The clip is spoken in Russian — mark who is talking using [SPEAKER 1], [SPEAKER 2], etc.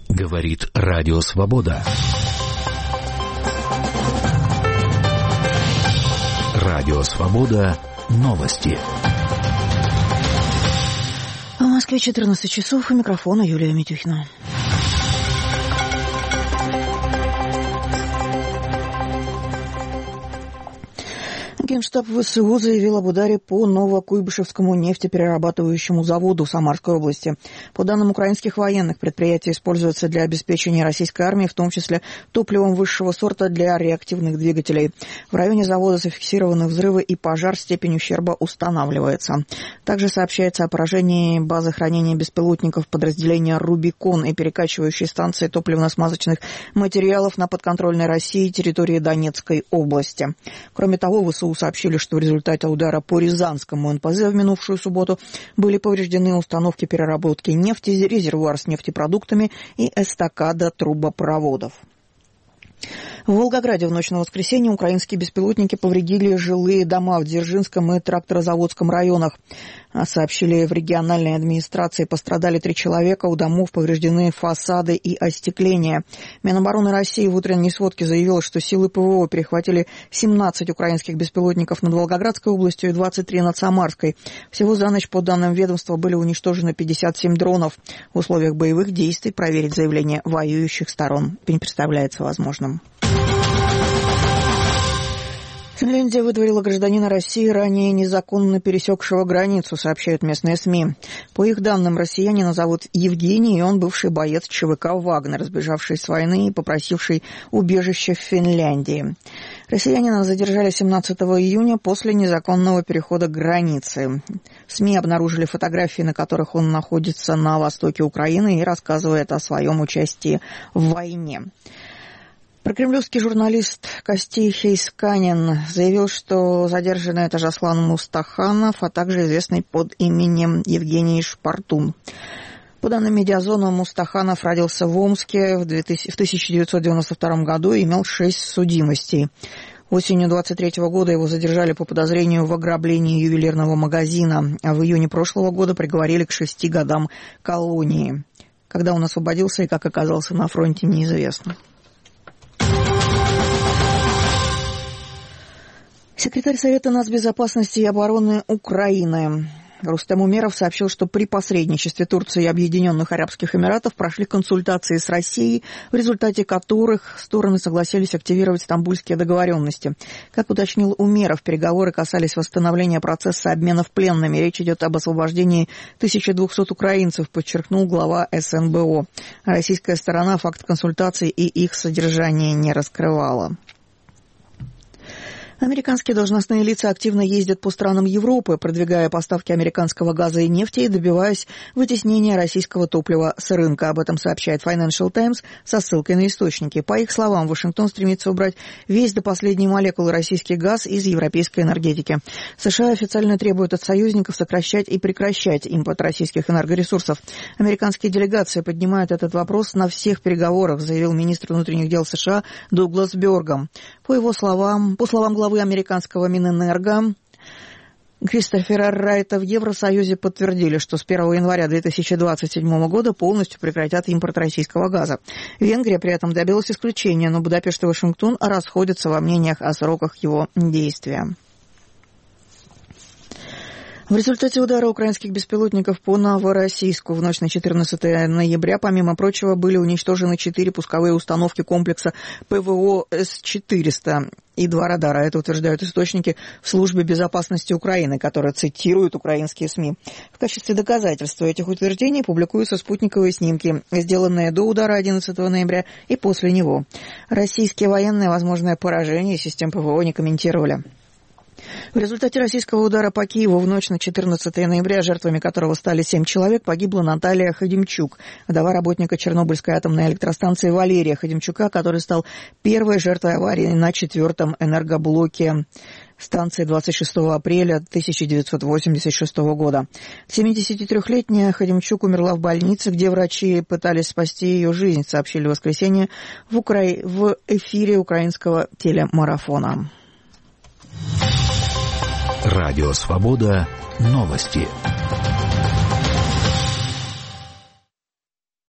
[SPEAKER 1] Говорит Радио Свобода. Радио Свобода. Новости.
[SPEAKER 2] В Москве 14 часов. У микрофона Юлия Митюхина. Генштаб ВСУ заявил об ударе по Новокуйбышевскому нефтеперерабатывающему заводу в Самарской области. По данным украинских военных, предприятие используется для обеспечения российской армии, в том числе топливом высшего сорта для реактивных двигателей. В районе завода зафиксированы взрывы и пожар, степень ущерба устанавливается. Также сообщается о поражении базы хранения беспилотников подразделения «Рубикон» и перекачивающей станции топливно-смазочных материалов на подконтрольной России территории Донецкой области. Кроме того, ВСУ сообщили, что в результате удара по Рязанскому НПЗ в минувшую субботу были повреждены установки переработки нефти, резервуар с нефтепродуктами и эстакада трубопроводов. В Волгограде в ночь на воскресенье украинские беспилотники повредили жилые дома в Дзержинском и Тракторозаводском районах. Сообщили в региональной администрации. Пострадали 3 человека, у домов повреждены фасады и остекление. Минобороны России в утренней сводке заявила, что силы ПВО перехватили 17 украинских беспилотников над Волгоградской областью и 23 над Самарской. Всего за ночь, по данным ведомства, были уничтожены 57 дронов. В условиях боевых действий проверить заявления воюющих сторон не представляется возможным. Финляндия выдворила гражданина России, ранее незаконно пересекшего границу, сообщают местные СМИ. По их данным, россиянина зовут Евгений, и он бывший боец ЧВК «Вагнер», сбежавший с войны и попросивший убежище в Финляндии. Россиянина задержали 17 июня после незаконного перехода границы. СМИ обнаружили фотографии, на которых он находится на востоке Украины и рассказывает о своем участии в войне. Прокремлевский журналист Костей Хейсканин заявил, что задержанный это Жаслан Мустаханов, а также известный под именем Евгений Шпартун. По данным Медиазона, Мустаханов родился в Омске в 1992 году и имел 6 судимостей. Осенью 23 года его задержали по подозрению в ограблении ювелирного магазина, а в июне прошлого года приговорили к 6 годам колонии. Когда он освободился и как оказался на фронте, неизвестно. Секретарь Совета нацбезопасности и обороны Украины Рустем Умеров сообщил, что при посредничестве Турции и Объединенных Арабских Эмиратов прошли консультации с Россией, в результате которых стороны согласились активировать стамбульские договоренности. Как уточнил Умеров, переговоры касались восстановления процесса обменов пленными. Речь идет об освобождении 1200 украинцев, подчеркнул глава СНБО. Российская сторона факт консультаций и их содержание не раскрывала. Американские должностные лица активно ездят по странам Европы, продвигая поставки американского газа и нефти и добиваясь вытеснения российского топлива с рынка. Об этом сообщает Financial Times со ссылкой на источники. По их словам, Вашингтон стремится убрать весь до последней молекулы российский газ из европейской энергетики. США официально требуют от союзников сокращать и прекращать импорт российских энергоресурсов. Американские делегации поднимают этот вопрос на всех переговорах, заявил министр внутренних дел США Дуглас Бёргам. По словам главы американского Минэнерго Кристофера Райта, в Евросоюзе подтвердили, что с 1 января 2027 года полностью прекратят импорт российского газа. Венгрия при этом добилась исключения, но Будапешт и Вашингтон расходятся во мнениях о сроках его действия. В результате удара украинских беспилотников по Новороссийску в ночь на 14 ноября, помимо прочего, были уничтожены 4 пусковые установки комплекса ПВО С-400 и 2 радара. Это утверждают источники в Службе безопасности Украины, которые цитируют украинские СМИ. В качестве доказательства этих утверждений публикуются спутниковые снимки, сделанные до удара 11 ноября и после него. Российские военные возможное поражение систем ПВО не комментировали. В результате российского удара по Киеву в ночь на 14 ноября, жертвами которого стали 7 человек, погибла Наталья Ходимчук, вдова работника Чернобыльской атомной электростанции Валерия Ходимчука, который стал первой жертвой аварии на 4-м энергоблоке станции 26 апреля 1986 года. 73-летняя Ходимчук умерла в больнице, где врачи пытались спасти ее жизнь, сообщили в воскресенье в эфире украинского телемарафона.
[SPEAKER 1] Радио Свобода. Новости.